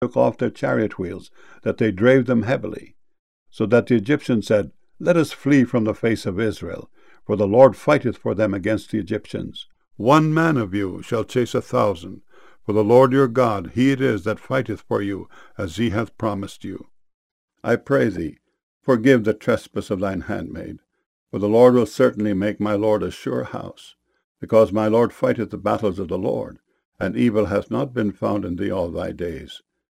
took off their chariot wheels, that they drave them heavily. So that the Egyptians said, Let us flee from the face of Israel, for the Lord fighteth for them against the Egyptians. 1 man of you shall chase 1,000, for the Lord your God, he it is that fighteth for you, as he hath promised you. I pray thee, forgive the trespass of thine handmaid, for the Lord will certainly make my Lord a sure house, because my Lord fighteth the battles of the Lord, and evil hath not been found in thee all thy days.